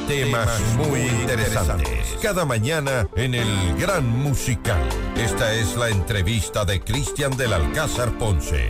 temas muy interesantes. Cada mañana en el Gran Musical. Esta es la entrevista de Cristian del Alcázar Ponce.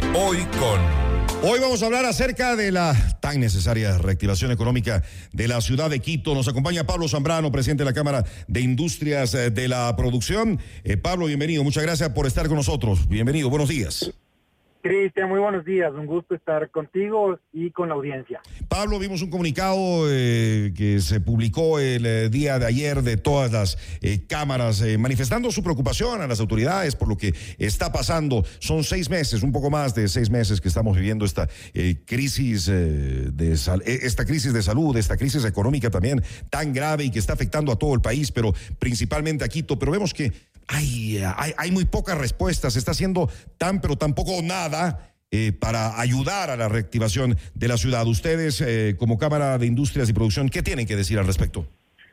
Hoy vamos a hablar acerca de la tan necesaria reactivación económica de la ciudad de Quito. Nos acompaña Pablo Zambrano, presidente de la Cámara de Industrias de la Producción. Pablo, bienvenido. Muchas gracias por estar con nosotros. Bienvenido. Buenos días. Cristian, muy buenos días. Un gusto estar contigo y con la audiencia. Pablo, vimos un comunicado que se publicó el día de ayer de todas las cámaras manifestando su preocupación a las autoridades por lo que está pasando. Son 6 meses, un poco más de 6 meses que estamos viviendo esta crisis de salud, esta crisis económica también tan grave y que está afectando a todo el país, pero principalmente a Quito. Pero vemos que hay muy pocas respuestas. Se está haciendo tan poco nada para ayudar a la reactivación de la ciudad. Ustedes, como Cámara de Industrias y Producción, ¿qué tienen que decir al respecto?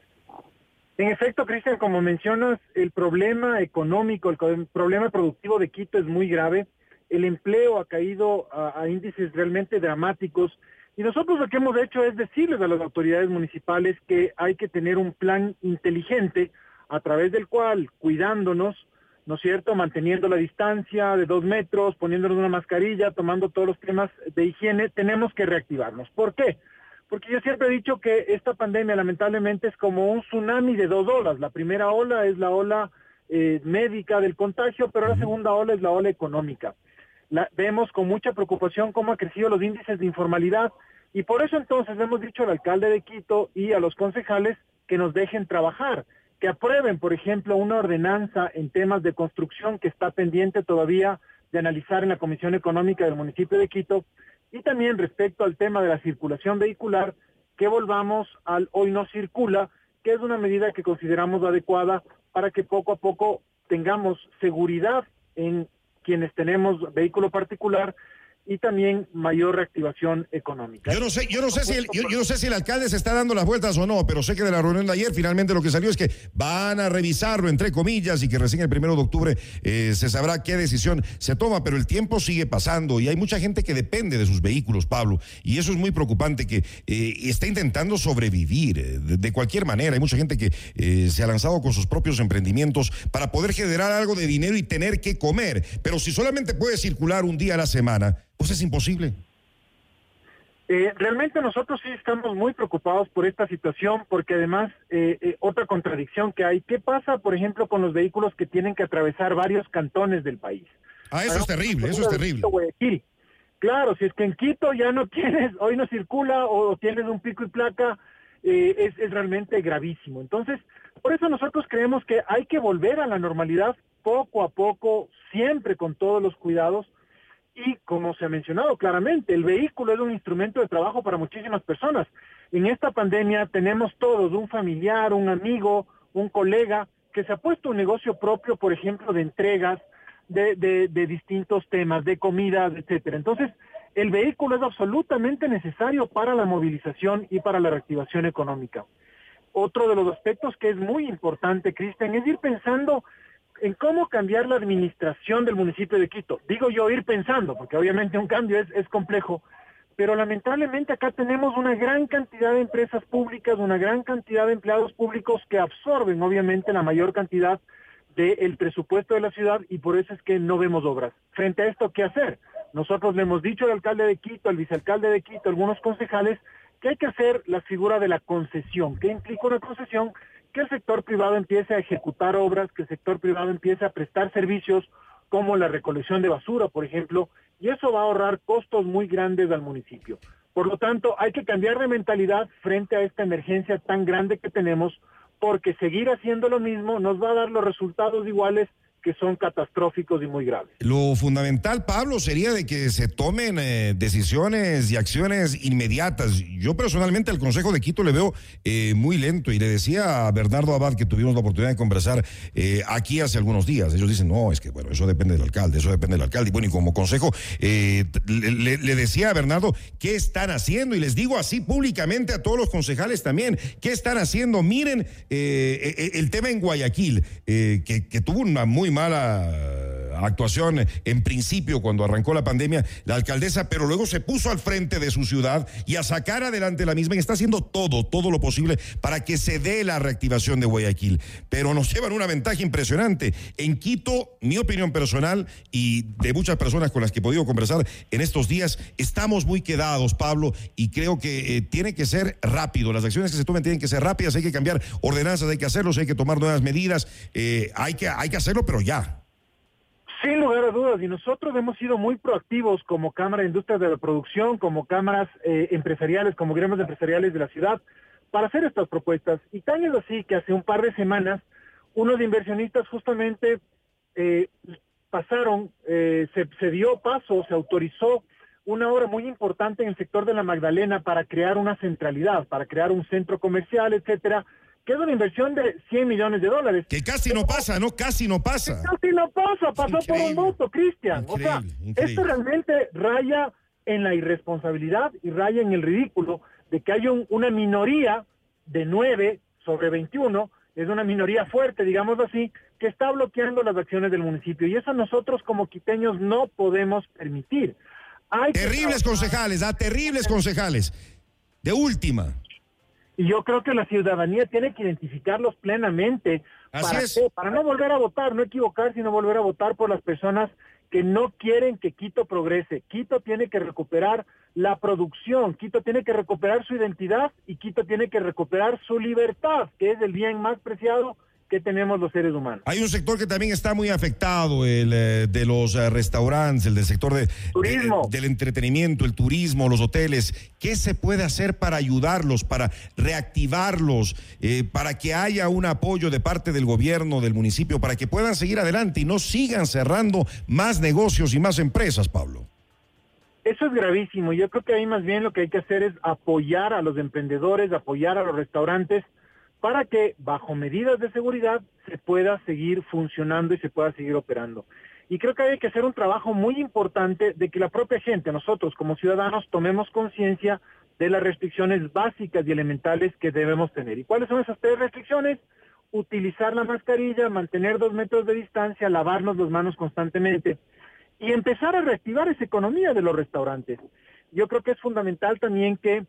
En efecto, Cristian, como mencionas, el problema económico, el problema productivo de Quito es muy grave. El empleo ha caído a índices realmente dramáticos. Y nosotros lo que hemos hecho es decirles a las autoridades municipales que hay que tener un plan inteligente a través del cual, cuidándonos, ¿no es cierto?, manteniendo la distancia de 2 metros, poniéndonos una mascarilla, tomando todos los temas de higiene, tenemos que reactivarnos. ¿Por qué? Porque yo siempre he dicho que esta pandemia lamentablemente es como un tsunami de 2 olas. La primera ola es la ola médica del contagio, pero la segunda ola es la ola económica. Vemos con mucha preocupación cómo han crecido los índices de informalidad y por eso entonces hemos dicho al alcalde de Quito y a los concejales que nos dejen trabajar, que aprueben, por ejemplo, una ordenanza en temas de construcción que está pendiente todavía de analizar en la Comisión Económica del municipio de Quito, y también respecto al tema de la circulación vehicular, que volvamos al hoy no circula, que es una medida que consideramos adecuada para que poco a poco tengamos seguridad en quienes tenemos vehículo particular y también mayor reactivación económica. Yo no sé si el alcalde se está dando las vueltas o no, pero sé que de la reunión de ayer finalmente lo que salió es que van a revisarlo, entre comillas, y que recién el 1 de octubre se sabrá qué decisión se toma, pero el tiempo sigue pasando y hay mucha gente que depende de sus vehículos, Pablo, y eso es muy preocupante, que está intentando sobrevivir de cualquier manera. Hay mucha gente que se ha lanzado con sus propios emprendimientos para poder generar algo de dinero y tener que comer, pero si solamente puede circular un día a la semana, pues es imposible. Realmente nosotros sí estamos muy preocupados por esta situación, porque además otra contradicción que hay, ¿qué pasa, por ejemplo, con los vehículos que tienen que atravesar varios cantones del país? Eso es terrible, eso es terrible. Guayaquil. Claro, si es que en Quito ya no tienes, hoy no circula o tienes un pico y placa, es realmente gravísimo. Entonces, por eso nosotros creemos que hay que volver a la normalidad poco a poco, siempre con todos los cuidados. Y como se ha mencionado claramente, el vehículo es un instrumento de trabajo para muchísimas personas. En esta pandemia tenemos todos, un familiar, un amigo, un colega, que se ha puesto un negocio propio, por ejemplo, de entregas de distintos temas, de comidas, etcétera. Entonces, el vehículo es absolutamente necesario para la movilización y para la reactivación económica. Otro de los aspectos que es muy importante, Cristian, es ir pensando en cómo cambiar la administración del municipio de Quito. Digo yo ir pensando, porque obviamente un cambio es complejo, pero lamentablemente acá tenemos una gran cantidad de empresas públicas, una gran cantidad de empleados públicos que absorben obviamente la mayor cantidad del presupuesto de la ciudad y por eso es que no vemos obras. Frente a esto, ¿qué hacer? Nosotros le hemos dicho al alcalde de Quito, al vicealcalde de Quito, algunos concejales, que hay que hacer la figura de la concesión. ¿Qué implica una concesión? Que el sector privado empiece a ejecutar obras, que el sector privado empiece a prestar servicios como la recolección de basura, por ejemplo, y eso va a ahorrar costos muy grandes al municipio. Por lo tanto, hay que cambiar de mentalidad frente a esta emergencia tan grande que tenemos, porque seguir haciendo lo mismo nos va a dar los resultados iguales que son catastróficos y muy graves. Lo fundamental, Pablo, sería de que se tomen decisiones y acciones inmediatas. Yo personalmente al Consejo de Quito le veo muy lento, y le decía a Bernardo Abad, que tuvimos la oportunidad de conversar aquí hace algunos días. Ellos dicen, no, es que bueno, eso depende del alcalde, y bueno, y como consejo le decía a Bernardo, ¿qué están haciendo? Y les digo así públicamente a todos los concejales también, ¿qué están haciendo? Miren el tema en Guayaquil, que tuvo una muy mala actuación en principio cuando arrancó la pandemia, la alcaldesa, pero luego se puso al frente de su ciudad y a sacar adelante la misma, y está haciendo todo lo posible para que se dé la reactivación de Guayaquil. Pero nos llevan una ventaja impresionante. En Quito, mi opinión personal y de muchas personas con las que he podido conversar en estos días, estamos muy quedados, Pablo, y creo que tiene que ser rápido. Las acciones que se tomen tienen que ser rápidas, hay que cambiar ordenanzas, hay que hacerlos, hay que tomar nuevas medidas, hay que hacerlo, pero ya. Sin lugar a dudas, y nosotros hemos sido muy proactivos como Cámara de Industrias de la Producción, como cámaras empresariales, como gremios empresariales de la ciudad, para hacer estas propuestas. Y tan es así que hace un par de semanas, unos inversionistas justamente se dio paso, se autorizó una obra muy importante en el sector de la Magdalena para crear una centralidad, para crear un centro comercial, etcétera, que es una inversión de $100 millones. Que casi no pasa, ¿no? Casi no pasa. Casi no pasa, pasó por un voto, Cristian. O sea, esto realmente raya en la irresponsabilidad y raya en el ridículo de que hay una minoría de 9 sobre 21, es una minoría fuerte, digamos así, que está bloqueando las acciones del municipio. Y eso nosotros como quiteños no podemos permitir. Terribles concejales, terribles concejales. De última. Y yo creo que la ciudadanía tiene que identificarlos plenamente. Para no volver a votar, no equivocar, sino volver a votar por las personas que no quieren que Quito progrese. Quito tiene que recuperar la producción, Quito tiene que recuperar su identidad y Quito tiene que recuperar su libertad, que es el bien más preciado que tenemos los seres humanos. Hay un sector que también está muy afectado, el de los restaurantes, el del sector turismo, del entretenimiento, el turismo, los hoteles. ¿Qué se puede hacer para ayudarlos, para reactivarlos, para que haya un apoyo de parte del gobierno, del municipio, para que puedan seguir adelante y no sigan cerrando más negocios y más empresas, Pablo? Eso es gravísimo. Yo creo que ahí más bien lo que hay que hacer es apoyar a los emprendedores, apoyar a los restaurantes, para que bajo medidas de seguridad se pueda seguir funcionando y se pueda seguir operando. Y creo que hay que hacer un trabajo muy importante de que la propia gente, nosotros como ciudadanos, tomemos conciencia de las restricciones básicas y elementales que debemos tener. ¿Y cuáles son esas 3 restricciones? Utilizar la mascarilla, mantener 2 metros de distancia, lavarnos las manos constantemente y empezar a reactivar esa economía de los restaurantes. Yo creo que es fundamental también que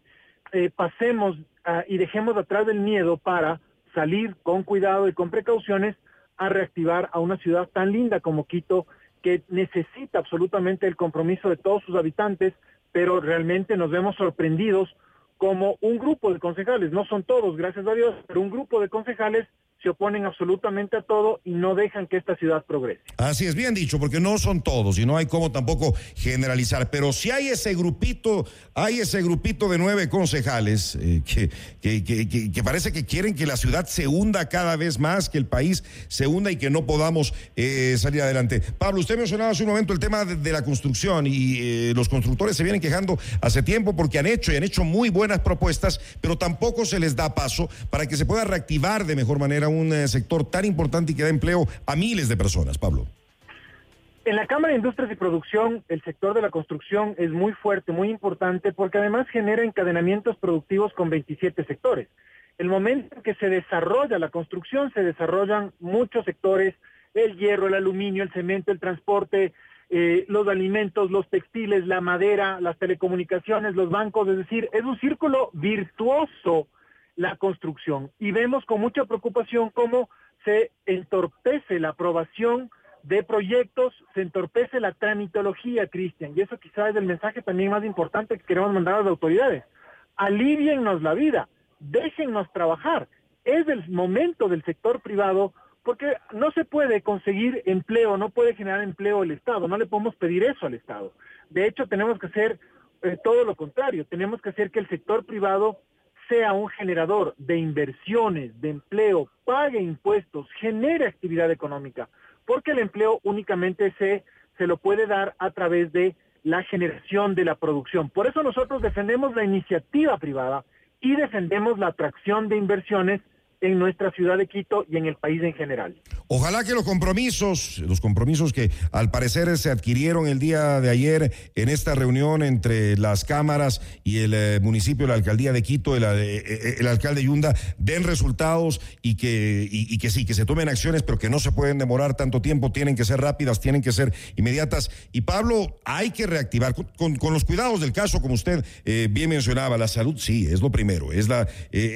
pasemos y dejemos atrás el miedo para salir con cuidado y con precauciones a reactivar a una ciudad tan linda como Quito, que necesita absolutamente el compromiso de todos sus habitantes, pero realmente nos vemos sorprendidos como un grupo de concejales, no son todos, gracias a Dios, pero un grupo de concejales se oponen absolutamente a todo y no dejan que esta ciudad progrese. Así es, bien dicho, porque no son todos y no hay cómo tampoco generalizar, pero si hay ese grupito de 9 concejales que parece que quieren que la ciudad se hunda cada vez más, que el país se hunda y que no podamos salir adelante. Pablo, usted mencionaba hace un momento el tema de la construcción y los constructores se vienen quejando hace tiempo porque han hecho muy buenas propuestas, pero tampoco se les da paso para que se pueda reactivar de mejor manera un sector tan importante y que da empleo a miles de personas, Pablo. En la Cámara de Industrias y Producción, el sector de la construcción es muy fuerte, muy importante, porque además genera encadenamientos productivos con 27 sectores. El momento en que se desarrolla la construcción, se desarrollan muchos sectores, el hierro, el aluminio, el cemento, el transporte, los alimentos, los textiles, la madera, las telecomunicaciones, los bancos, es decir, es un círculo virtuoso la construcción, y vemos con mucha preocupación cómo se entorpece la aprobación de proyectos, se entorpece la tramitología, Cristian, y eso quizás es el mensaje también más importante que queremos mandar a las autoridades. Aliviennos la vida, déjennos trabajar. Es el momento del sector privado, porque no se puede conseguir empleo, no puede generar empleo el Estado, no le podemos pedir eso al Estado. De hecho, tenemos que hacer todo lo contrario, tenemos que hacer que el sector privado sea un generador de inversiones, de empleo, pague impuestos, genere actividad económica, porque el empleo únicamente se lo puede dar a través de la generación de la producción. Por eso nosotros defendemos la iniciativa privada y defendemos la atracción de inversiones en nuestra ciudad de Quito y en el país en general. Ojalá que los compromisos que al parecer se adquirieron el día de ayer en esta reunión entre las cámaras y el municipio, la alcaldía de Quito, el alcalde Yunda, den resultados y que sí, que se tomen acciones, pero que no se pueden demorar tanto tiempo, tienen que ser rápidas, tienen que ser inmediatas. Y Pablo, hay que reactivar con los cuidados del caso, como usted bien mencionaba, la salud sí, es lo primero, es la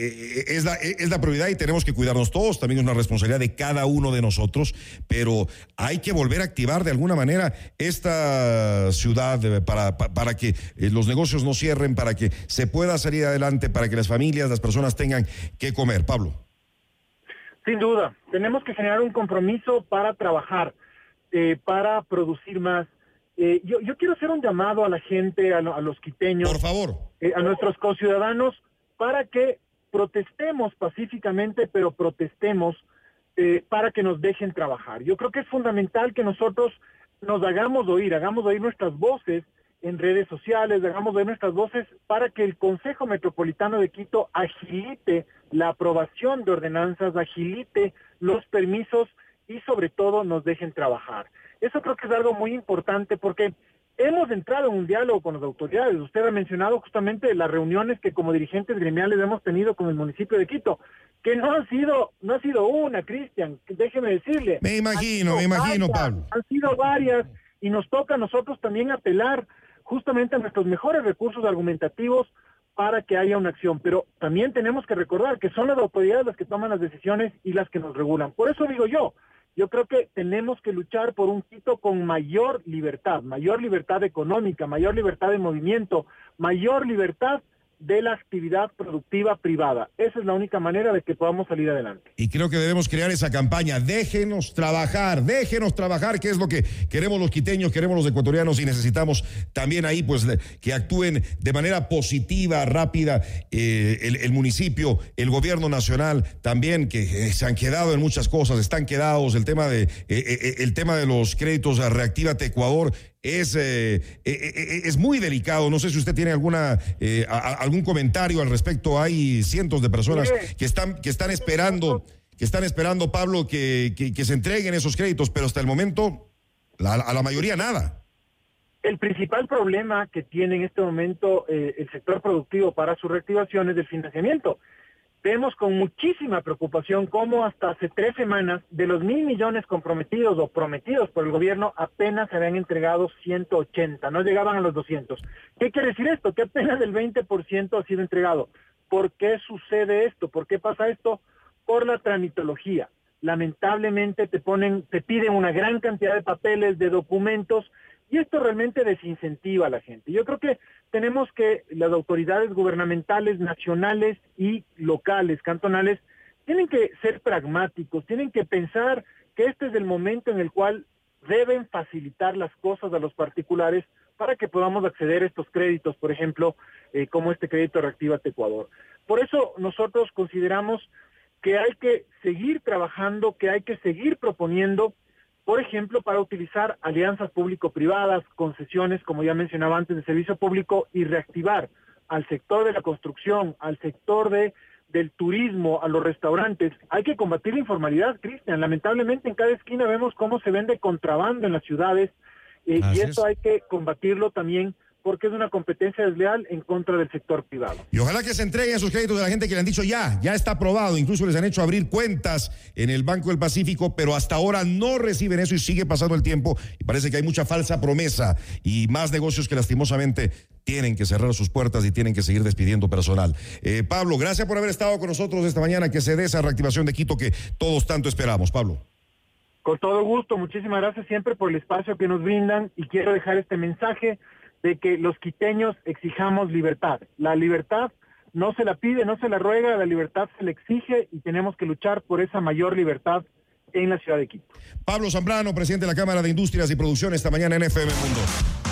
prioridad y tenemos que cuidarnos todos, también es una responsabilidad de cada uno de nosotros, pero hay que volver a activar de alguna manera esta ciudad para que los negocios no cierren, para que se pueda salir adelante, para que las familias, las personas tengan que comer. Pablo. Sin duda, tenemos que generar un compromiso para trabajar, para producir más. Yo quiero hacer un llamado a la gente, a los quiteños, por favor, a nuestros conciudadanos, para que protestemos pacíficamente, pero protestemos para que nos dejen trabajar. Yo creo que es fundamental que nosotros nos hagamos oír nuestras voces en redes sociales, hagamos oír nuestras voces para que el Consejo Metropolitano de Quito agilite la aprobación de ordenanzas, agilite los permisos y sobre todo nos dejen trabajar. Eso creo que es algo muy importante porque hemos entrado en un diálogo con las autoridades. Usted ha mencionado justamente las reuniones que como dirigentes gremiales hemos tenido con el municipio de Quito, que no ha sido una, Cristian, déjeme decirle. Me imagino, Pablo. Han sido varias y nos toca a nosotros también apelar justamente a nuestros mejores recursos argumentativos para que haya una acción. Pero también tenemos que recordar que son las autoridades las que toman las decisiones y las que nos regulan. Por eso digo yo creo que tenemos que luchar por un Quito con mayor libertad económica, mayor libertad de movimiento, mayor libertad de la actividad productiva privada. Esa es la única manera de que podamos salir adelante. Y creo que debemos crear esa campaña, déjenos trabajar, que es lo que queremos los quiteños, queremos los ecuatorianos y necesitamos también ahí pues que actúen de manera positiva, rápida, el municipio, el gobierno nacional también, que se han quedado en muchas cosas, están quedados, el tema de los créditos a Reactívate Ecuador es muy delicado. No sé si usted tiene algún comentario al respecto. Hay cientos de personas que están esperando, Pablo, que se entreguen esos créditos, pero hasta el momento a la mayoría nada. El principal problema que tiene en este momento el sector productivo para su reactivación es el financiamiento. Vemos con muchísima preocupación cómo hasta hace 3 semanas de los 1.000 millones comprometidos o prometidos por el gobierno apenas se habían entregado 180, no llegaban a los 200. ¿Qué quiere decir esto? Que apenas el 20% ha sido entregado. ¿Por qué sucede esto? ¿Por qué pasa esto? Por la tramitología. Lamentablemente te piden una gran cantidad de papeles, de documentos, y esto realmente desincentiva a la gente. Yo creo que tenemos que las autoridades gubernamentales nacionales y locales, cantonales, tienen que ser pragmáticos, tienen que pensar que este es el momento en el cual deben facilitar las cosas a los particulares para que podamos acceder a estos créditos, por ejemplo, como este crédito Reactívate Ecuador. Por eso nosotros consideramos que hay que seguir trabajando, que hay que seguir proponiendo, por ejemplo, para utilizar alianzas público-privadas, concesiones, como ya mencionaba antes, de servicio público y reactivar al sector de la construcción, al sector del turismo, a los restaurantes. Hay que combatir la informalidad, Cristian. Lamentablemente en cada esquina vemos cómo se vende contrabando en las ciudades y esto hay que combatirlo también porque es una competencia desleal en contra del sector privado. Y ojalá que se entreguen esos créditos de la gente que le han dicho ya está aprobado, incluso les han hecho abrir cuentas en el Banco del Pacífico, pero hasta ahora no reciben eso y sigue pasando el tiempo y parece que hay mucha falsa promesa y más negocios que lastimosamente tienen que cerrar sus puertas y tienen que seguir despidiendo personal. Pablo, gracias por haber estado con nosotros esta mañana, que se dé esa reactivación de Quito que todos tanto esperamos. Pablo. Con todo gusto, muchísimas gracias siempre por el espacio que nos brindan y quiero dejar este mensaje de que los quiteños exijamos libertad. La libertad no se la pide, no se la ruega, la libertad se la exige y tenemos que luchar por esa mayor libertad en la ciudad de Quito. Pablo Zambrano, presidente de la Cámara de Industrias y Producción, esta mañana en FM Mundo.